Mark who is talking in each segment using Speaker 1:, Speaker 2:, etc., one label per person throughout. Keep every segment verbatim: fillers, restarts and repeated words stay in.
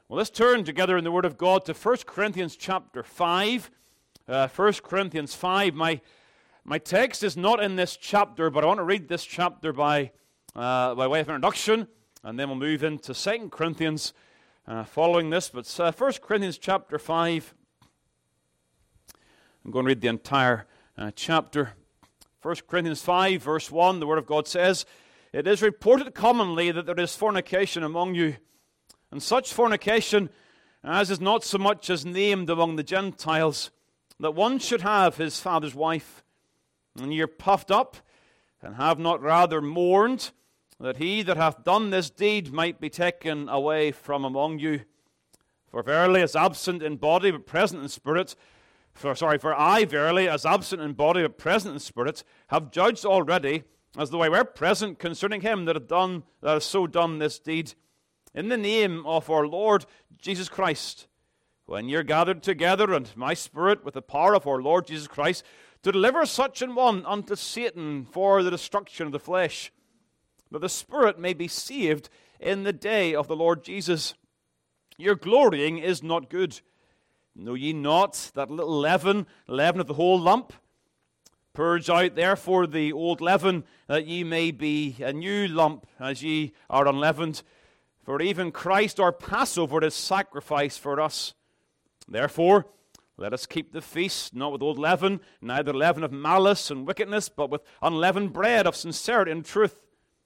Speaker 1: Well, let's turn together in the Word of God to First Corinthians chapter five. Uh, First Corinthians five. My, my text is not in this chapter, but I want to read this chapter by, uh, by way of introduction, and then we'll move into Second Corinthians uh, following this. But uh, First Corinthians chapter five, I'm going to read the entire uh, chapter. First Corinthians five, verse one, the Word of God says, "It is reported commonly that there is fornication among you, and such fornication as is not so much as named among the Gentiles, that one should have his father's wife. And ye are puffed up, and have not rather mourned, that he that hath done this deed might be taken away from among you. For verily, as absent in body but present in spirit, for sorry, for I verily, as absent in body but present in spirit, have judged already, as though I were present concerning him that hath done that hath so done this deed. In the name of our Lord Jesus Christ, when ye are gathered together, and my spirit with the power of our Lord Jesus Christ, to deliver such an one unto Satan for the destruction of the flesh, that the spirit may be saved in the day of the Lord Jesus. Your glorying is not good. Know ye not that little leaven, leaven of the whole lump? Purge out therefore the old leaven, that ye may be a new lump, as ye are unleavened. For even Christ our Passover is sacrificed for us. Therefore, let us keep the feast, not with old leaven, neither leaven of malice and wickedness, but with unleavened bread of sincerity and truth.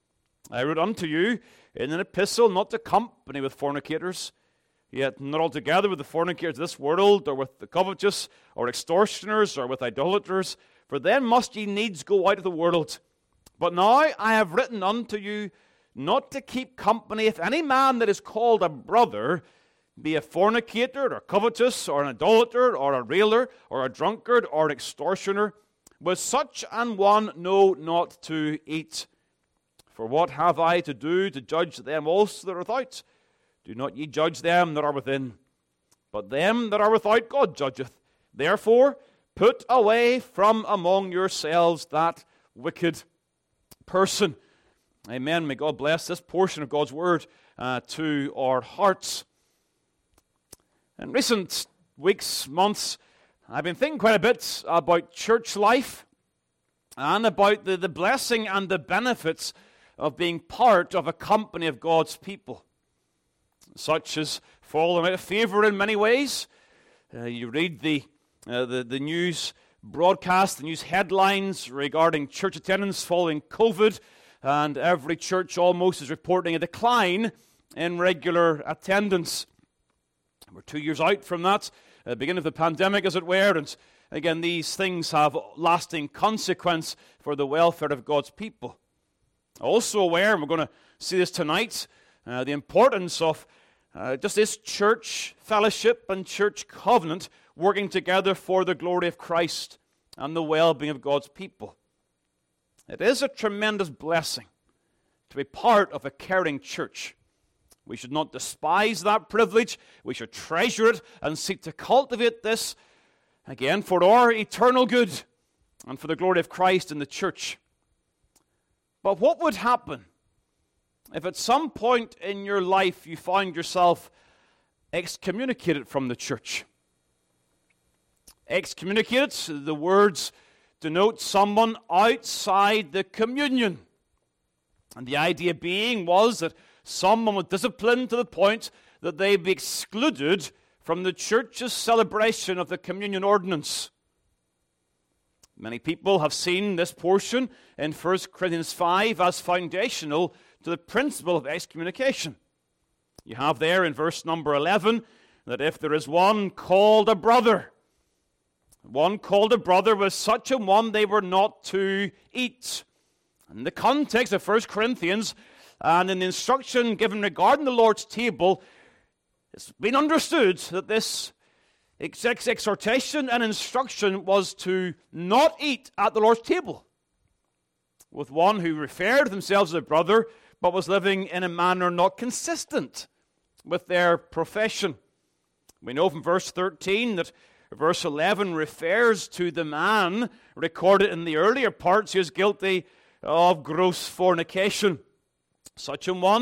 Speaker 1: I wrote unto you in an epistle not to company with fornicators, yet not altogether with the fornicators of this world, or with the covetous, or extortioners, or with idolaters, for then must ye needs go out of the world. But now I have written unto you not to keep company if any man that is called a brother be a fornicator, or covetous, or an idolater, or a railer, or a drunkard, or an extortioner. With such an one know not to eat. For what have I to do to judge them also that are without? Do not ye judge them that are within, but them that are without God judgeth. Therefore put away from among yourselves that wicked person." Amen. May God bless this portion of God's Word uh, to our hearts. In recent weeks, months, I've been thinking quite a bit about church life and about the, the blessing and the benefits of being part of a company of God's people. Such as fallen out of favor in many ways. Uh, you read the, uh, the, the news broadcast, the news headlines regarding church attendance following COVID, and every church almost is reporting a decline in regular attendance. We're two years out from that, uh, beginning of the pandemic, as it were, and again, these things have lasting consequence for the welfare of God's people. Also aware, and we're going to see this tonight, uh, the importance of uh, just this church fellowship and church covenant working together for the glory of Christ and the well-being of God's people. It is a tremendous blessing to be part of a caring church. We should not despise that privilege. We should treasure it and seek to cultivate this, again, for our eternal good and for the glory of Christ in the church. But what would happen if at some point in your life you find yourself excommunicated from the church? Excommunicated, the words denote someone outside the communion. And the idea being was that someone was disciplined to the point that they be excluded from the church's celebration of the communion ordinance. Many people have seen this portion in First Corinthians five as foundational to the principle of excommunication. You have there in verse number eleven that if there is one called a brother, one called a brother was such a one they were not to eat. In the context of First Corinthians and in the instruction given regarding the Lord's table, it's been understood that this exhortation and instruction was to not eat at the Lord's table with one who referred to themselves as a brother but was living in a manner not consistent with their profession. We know from verse thirteen that verse eleven refers to the man recorded in the earlier parts who is guilty of gross fornication. Such an one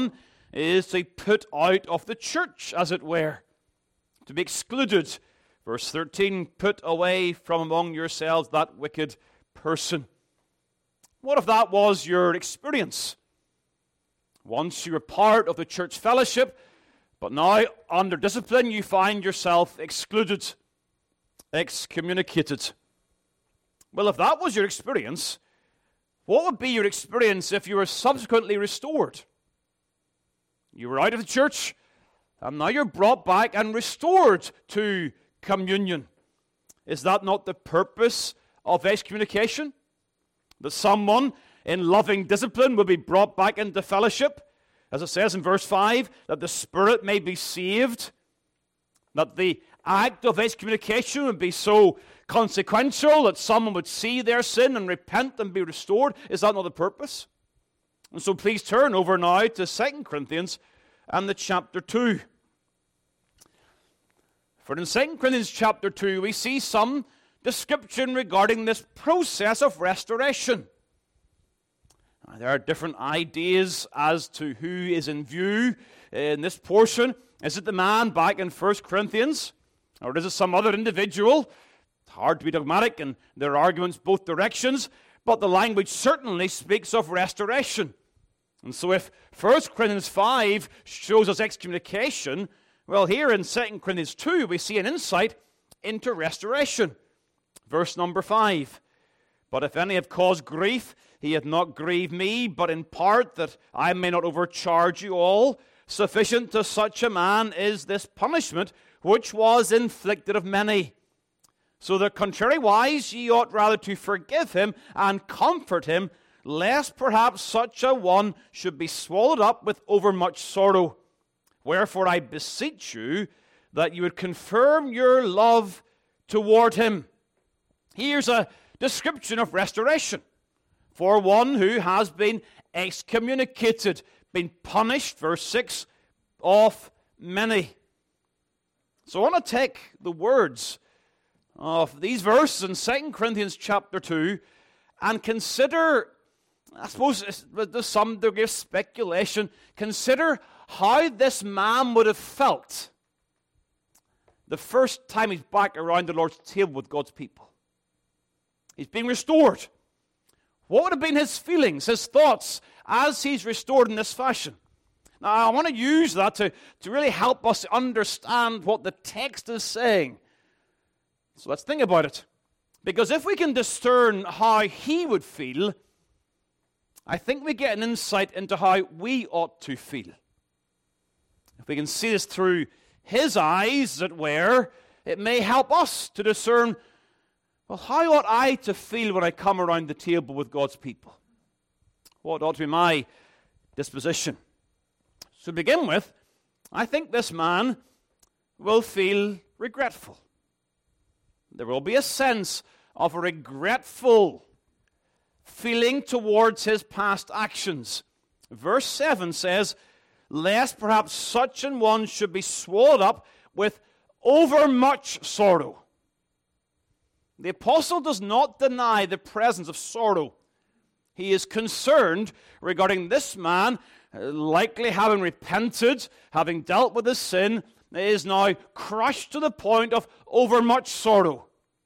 Speaker 1: is to be put out of the church, as it were, to be excluded. Verse thirteen, put away from among yourselves that wicked person. What if that was your experience? Once you were part of the church fellowship, but now under discipline you find yourself excluded, excommunicated. Well, if that was your experience, what would be your experience if you were subsequently restored? You were out of the church, and now you're brought back and restored to communion. Is that not the purpose of excommunication? That someone in loving discipline will be brought back into fellowship, as it says in verse five, that the spirit may be saved, that the act of excommunication would be so consequential that someone would see their sin and repent and be restored. Is that not the purpose? And so please turn over now to Second Corinthians and the chapter two. For in Second Corinthians chapter two, we see some description regarding this process of restoration. Now, there are different ideas as to who is in view in this portion. Is it the man back in First Corinthians? Or is it some other individual? It's hard to be dogmatic, and there are arguments both directions, but the language certainly speaks of restoration. And so if First Corinthians five shows us excommunication, well, here in Second Corinthians two, we see an insight into restoration. Verse number five. But if any have caused grief, he hath not grieved me, but in part that I may not overcharge you all. Sufficient to such a man is this punishment, which was inflicted of many. So that contrariwise ye ought rather to forgive him and comfort him, lest perhaps such a one should be swallowed up with overmuch sorrow. Wherefore I beseech you that you would confirm your love toward him. Here's a description of restoration for one who has been excommunicated, been punished, verse six, of many. So I want to take the words of these verses in Second Corinthians chapter two and consider, I suppose with some degree of speculation, consider how this man would have felt the first time he's back around the Lord's table with God's people. He's being restored. What would have been his feelings, his thoughts, as he's restored in this fashion? Now, I want to use that to, to really help us understand what the text is saying. So let's think about it. Because if we can discern how he would feel, I think we get an insight into how we ought to feel. If we can see this through his eyes, as it were, it may help us to discern, well, how ought I to feel when I come around the table with God's people? What ought to be my disposition? So to begin with, I think this man will feel regretful. There will be a sense of a regretful feeling towards his past actions. Verse seven says, lest perhaps such an one should be swallowed up with overmuch sorrow. The apostle does not deny the presence of sorrow. He is concerned regarding this man, likely having repented, having dealt with his sin, is now crushed to the point of overmuch sorrow.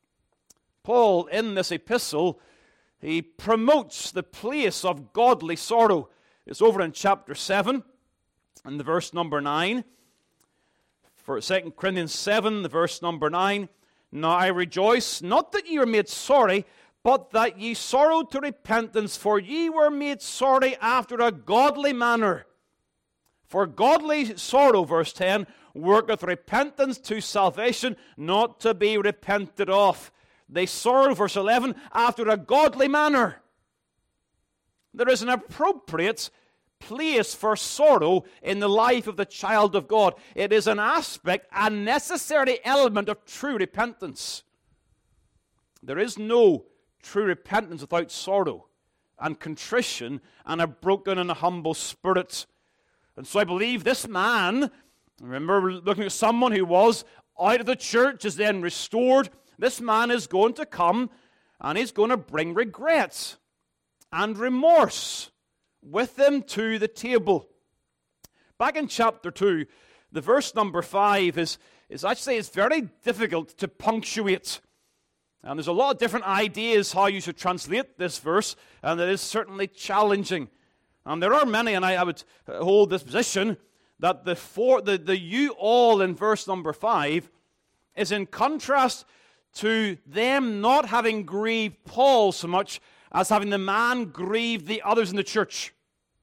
Speaker 1: Paul, in this epistle, he promotes the place of godly sorrow. It's over in chapter seven, and the verse number nine. For Second Corinthians seven, the verse number nine. Now I rejoice, not that ye were made sorry, but that ye sorrowed to repentance, for ye were made sorry after a godly manner. For godly sorrow, verse ten, worketh repentance to salvation, not to be repented of. They sorrow, verse eleven, after a godly manner. There is an appropriate place for sorrow in the life of the child of God. It is an aspect, a necessary element of true repentance. There is no true repentance without sorrow and contrition and a broken and a humble spirit. And so I believe this man, remember looking at someone who was out of the church, is then restored. This man is going to come and he's going to bring regret and remorse with him to the table. back in chapter two, the verse number five is, is actually it's very difficult to punctuate. And there's a lot of different ideas how you should translate this verse, and it is certainly challenging. And there are many, and I, I would hold this position, that the, for, the, the you all in verse number five is in contrast to them not having grieved Paul so much as having the man grieve the others in the church.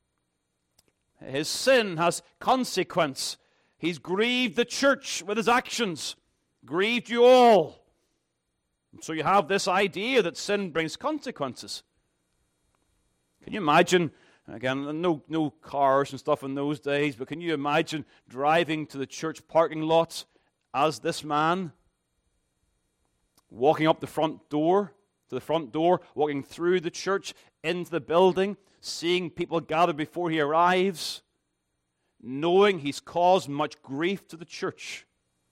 Speaker 1: His sin has consequence. He's grieved the church with his actions, grieved you all. So you have this idea that sin brings consequences. Can you imagine, again, no, no cars and stuff in those days, but can you imagine driving to the church parking lot as this man? Walking up the front door, to the front door, walking through the church, into the building, seeing people gathered before he arrives, knowing he's caused much grief to the church.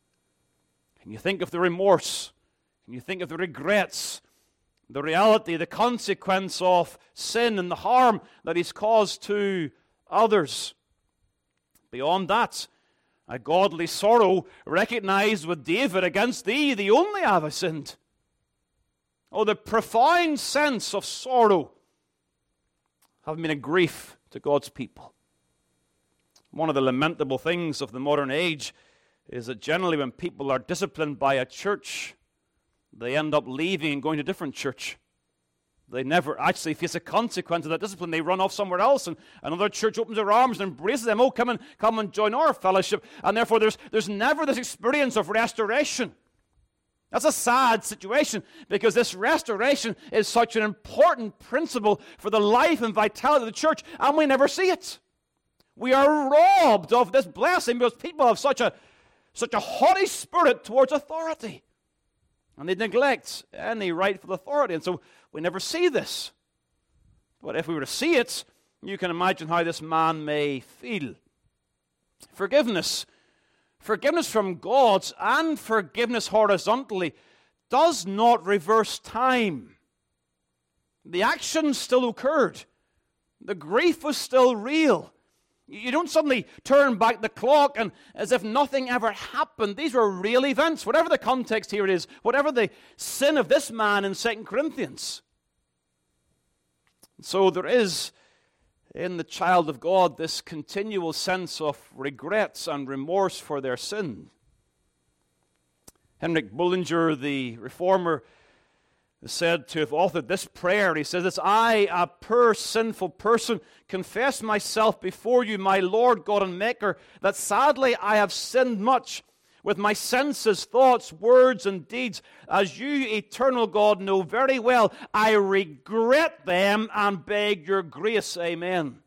Speaker 1: Can you think of the remorse? Can you think of the regrets, the reality, the consequence of sin and the harm that he's caused to others? Beyond that, a godly sorrow recognized with David, against thee, the only have I sinned. Oh, the profound sense of sorrow having been a grief to God's people. One of the lamentable things of the modern age is that generally when people are disciplined by a church, they end up leaving and going to a different church. They never actually face a consequence of that discipline. They run off somewhere else, and another church opens their arms and embraces them. Oh, come and come and join our fellowship. And therefore, there's there's never this experience of restoration. That's a sad situation, because this restoration is such an important principle for the life and vitality of the church, and we never see it. We are robbed of this blessing because people have such a such a haughty spirit towards authority. And they neglect any rightful authority. And so we never see this. But if we were to see it, you can imagine how this man may feel. Forgiveness. Forgiveness from God and forgiveness horizontally does not reverse time. The action still occurred. The grief was still real. You don't suddenly turn back the clock and as if nothing ever happened. These were real events, whatever the context here it is, whatever the sin of this man in Second Corinthians. So there is in the child of God this continual sense of regrets and remorse for their sin. Henrik Bullinger, the reformer, is said to have authored this prayer. He says, "It's I, a poor sinful person, confess myself before you, my Lord God and Maker, that sadly I have sinned much with my senses, thoughts, words, and deeds. As you, eternal God, know very well, I regret them and beg your grace. Amen."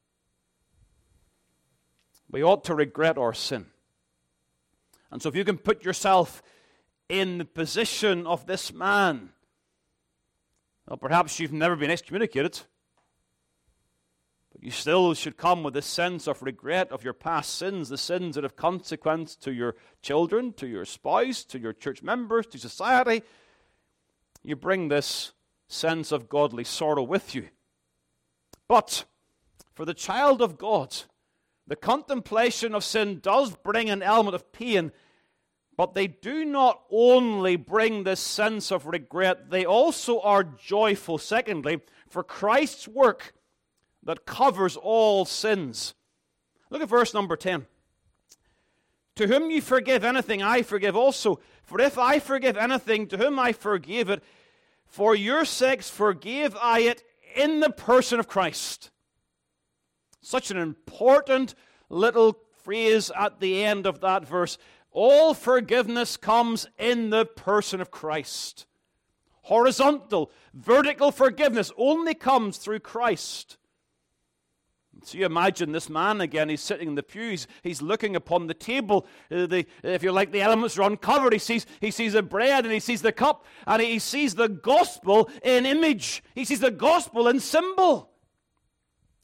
Speaker 1: We ought to regret our sin. And so if you can put yourself in the position of this man, well, perhaps you've never been excommunicated, but you still should come with a sense of regret of your past sins, the sins that have consequence to your children, to your spouse, to your church members, to society. You bring this sense of godly sorrow with you. But for the child of God, the contemplation of sin does bring an element of pain. But they do not only bring this sense of regret, they also are joyful, secondly, for Christ's work that covers all sins. Look at verse number ten. To whom you forgive anything, I forgive also. For if I forgive anything, to whom I forgive it, for your sakes forgave I it in the person of Christ. Such an important little phrase at the end of that verse. All forgiveness comes in the person of Christ. Horizontal, vertical forgiveness only comes through Christ. So you imagine this man again, he's sitting in the pews, he's looking upon the table, uh, the, if you like, the elements are uncovered, he sees, he sees the bread and he sees the cup, and he sees the gospel in image, he sees the gospel in symbol.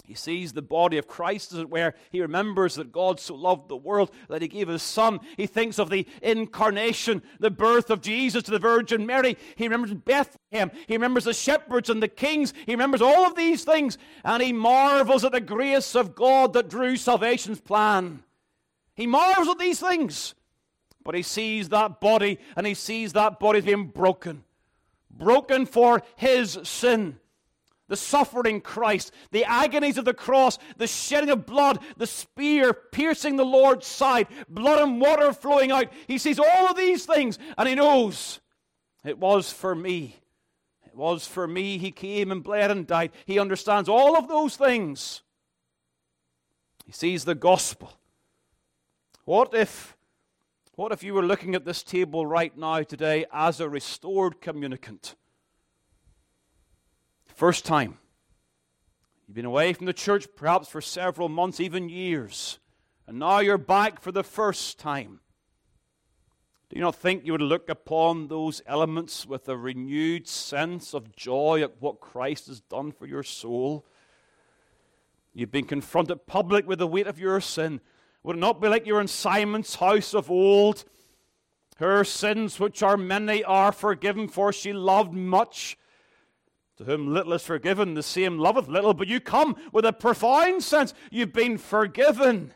Speaker 1: He sees the body of Christ, as it were. He remembers that God so loved the world that he gave his Son. He thinks of the incarnation, the birth of Jesus to the Virgin Mary. He remembers Bethlehem. He remembers the shepherds and the kings. He remembers all of these things. And he marvels at the grace of God that drew salvation's plan. He marvels at these things. But he sees that body, and he sees that body being broken. Broken for his sin. The suffering Christ, the agonies of the cross, the shedding of blood, the spear piercing the Lord's side, blood and water flowing out. He sees all of these things, and he knows it was for me. It was for me he came and bled and died. He understands all of those things. He sees the gospel. What if, what if you were looking at this table right now today as a restored communicant? First time. You've been away from the church perhaps for several months, even years. And now you're back for the first time. Do you not think you would look upon those elements with a renewed sense of joy at what Christ has done for your soul? You've been confronted public with the weight of your sin. Would it not be like you were in Simon's house of old? Her sins, which are many, are forgiven, for she loved much. To whom little is forgiven, the same loveth little. But you come with a profound sense. You've been forgiven.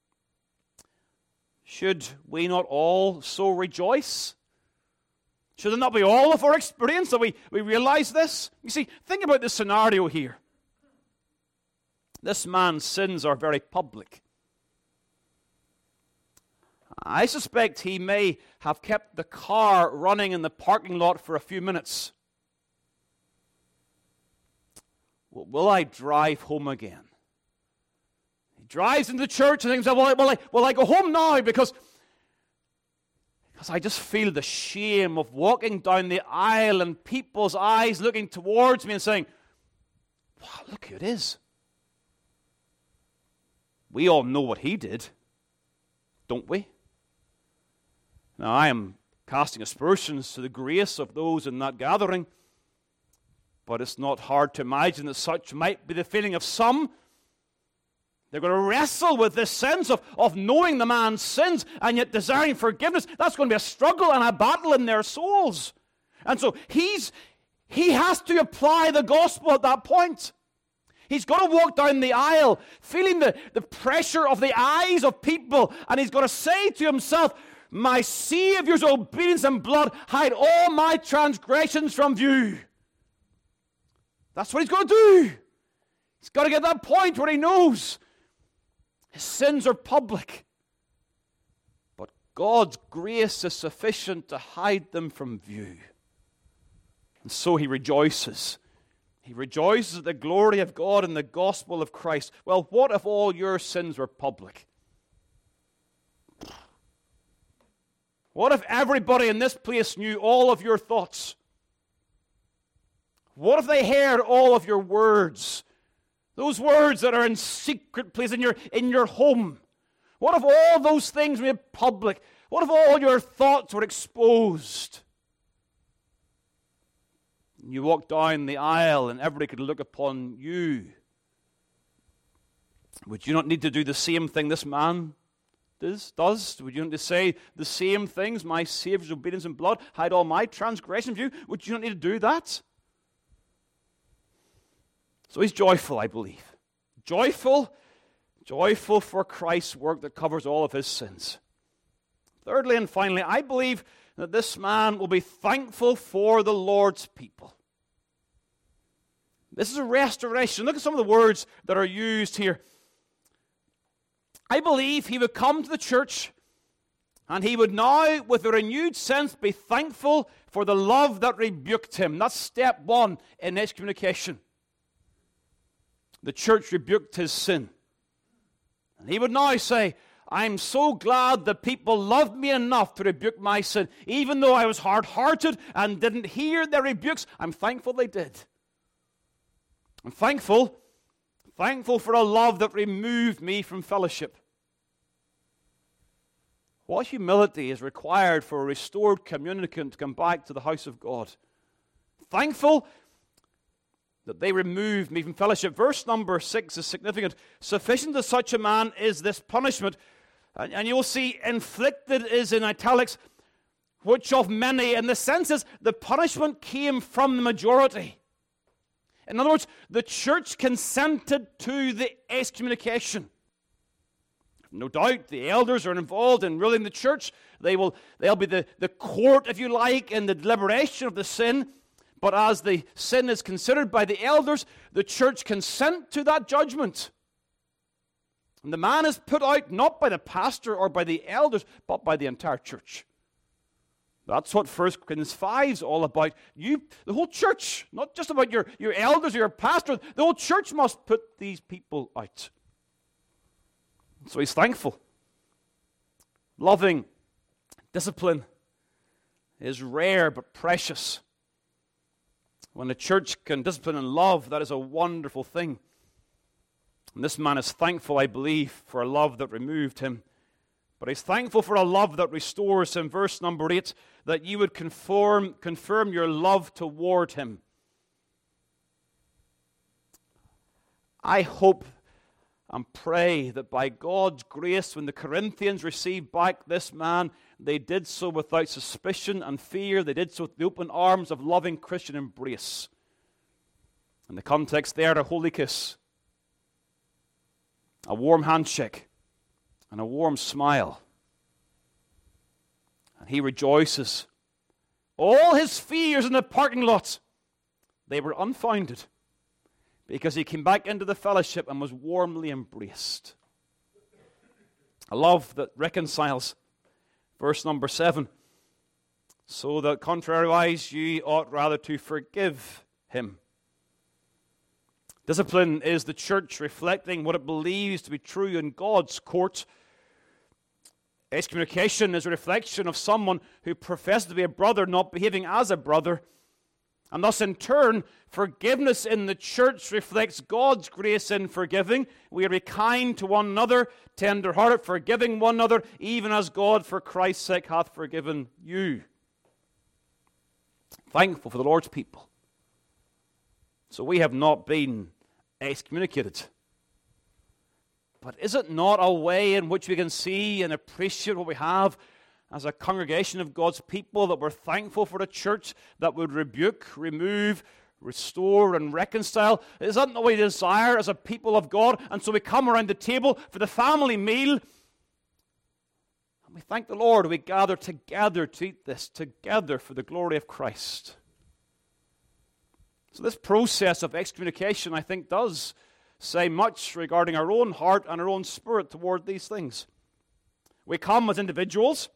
Speaker 1: Should we not all so rejoice? Should it not be all of our experience that we, we realize this? You see, think about the scenario here. This man's sins are very public. I suspect he may have kept the car running in the parking lot for a few minutes. Will I drive home again? He drives into the church and thinks, well, I, will, I, will I go home now? Because, because I just feel the shame of walking down the aisle and people's eyes looking towards me and saying, wow, look who it is. We all know what he did, don't we? Now, I am casting aspersions to the grace of those in that gathering, but it's not hard to imagine that such might be the feeling of some. They're going to wrestle with this sense of, of knowing the man's sins and yet desiring forgiveness. That's going to be a struggle and a battle in their souls. And so he's he has to apply the gospel at that point. He's got to walk down the aisle feeling the, the pressure of the eyes of people, and he's got to say to himself, my Savior's obedience and blood hide all my transgressions from view. That's what he's got to do. He's got to get to that point where he knows his sins are public. But God's grace is sufficient to hide them from view. And so he rejoices. He rejoices at the glory of God and the gospel of Christ. Well, what if all your sins were public? What if everybody in this place knew all of your thoughts? What if they heard all of your words? Those words that are in secret place in your, in your home. What if all those things were made public? What if all your thoughts were exposed? You walk down the aisle and everybody could look upon you. Would you not need to do the same thing this man does? does? Would you not need to say the same things? My Savior's obedience and blood hide all my transgression from you. Would you not need to do that? So he's joyful, I believe. Joyful, joyful for Christ's work that covers all of his sins. Thirdly and finally, I believe that this man will be thankful for the Lord's people. This is a restoration. Look at some of the words that are used here. I believe he would come to the church and he would now, with a renewed sense, be thankful for the love that rebuked him. That's step one in excommunication. The church rebuked his sin. And he would now say, I'm so glad that people loved me enough to rebuke my sin. Even though I was hard-hearted and didn't hear their rebukes, I'm thankful they did. I'm thankful, thankful for a love that removed me from fellowship. What humility is required for a restored communicant to come back to the house of God? Thankful that they remove me from fellowship. Verse number six is significant. Sufficient to such a man is this punishment. And, and you'll see inflicted is in italics, which of many. And the sense is the punishment came from the majority. In other words, the church consented to the excommunication. No doubt the elders are involved in ruling the church. They will, they'll be the, the court, if you like, in the deliberation of the sin. But as the sin is considered by the elders, the church consent to that judgment. And the man is put out not by the pastor or by the elders, but by the entire church. That's what First Corinthians five is all about. You, the whole church, not just about your, your elders or your pastor, the whole church must put these people out. So he's thankful. Loving discipline is rare but precious. When the church can discipline and love, that is a wonderful thing. And this man is thankful, I believe, for a love that removed him. But he's thankful for a love that restores him. Verse number eight, that you would conform, confirm your love toward him. I hope and pray that by God's grace, when the Corinthians received back this man, they did so without suspicion and fear. They did so with the open arms of loving Christian embrace. In the context there, a holy kiss, a warm handshake, and a warm smile. And he rejoices. All his fears in the parking lot, they were unfounded, because he came back into the fellowship and was warmly embraced. A love that reconciles. Verse number seven. So that contrariwise you ought rather to forgive him. Discipline is the church reflecting what it believes to be true in God's court. Excommunication is a reflection of someone who professes to be a brother not behaving as a brother. And thus, in turn, forgiveness in the church reflects God's grace in forgiving. We are to be kind to one another, tender-hearted, forgiving one another, even as God, for Christ's sake, hath forgiven you. Thankful for the Lord's people. So we have not been excommunicated. But is it not a way in which we can see and appreciate what we have as a congregation of God's people, that we're thankful for a church that would rebuke, remove, restore, and reconcile? Is that not what we desire as a people of God? And so we come around the table for the family meal, and we thank the Lord. We gather together to eat this together for the glory of Christ. So this process of excommunication, I think, does say much regarding our own heart and our own spirit toward these things. We come as individuals.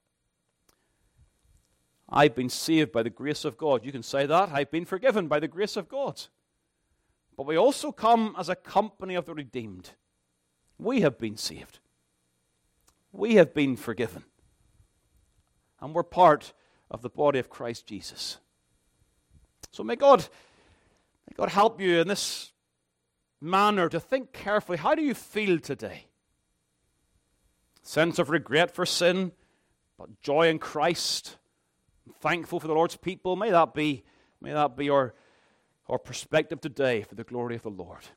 Speaker 1: I've been saved by the grace of God. You can say that. I've been forgiven by the grace of God. But we also come as a company of the redeemed. We have been saved. We have been forgiven. And we're part of the body of Christ Jesus. So may God, may God help you in this manner to think carefully. How do you feel today? Sense of regret for sin, but joy in Christ. Thankful for the Lord's people. May that be, may that be our, our perspective today for the glory of the Lord.